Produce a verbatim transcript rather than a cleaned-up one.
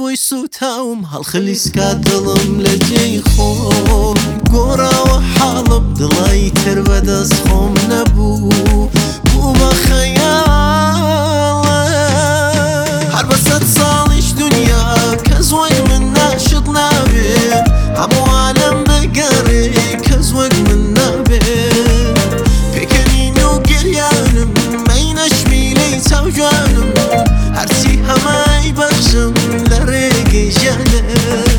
بۆی سوتاوم هەڵخلیس کا دڵم لە جێی خۆم گۆڕاوە حاڵم دڵی تر بەدەست خۆم نەبوو بوومە خەیاڵە هەر بە سەد ساڵیش دنیا کەس وەک من ناشت نابێت هەموو عالەم بگەڕێ کەس وەک من نابێت پێکەنین و گریانم مەینە شمیلەی چاو جوانم هەرچی هەمای بەخشم لە ڕێگەی ژیانم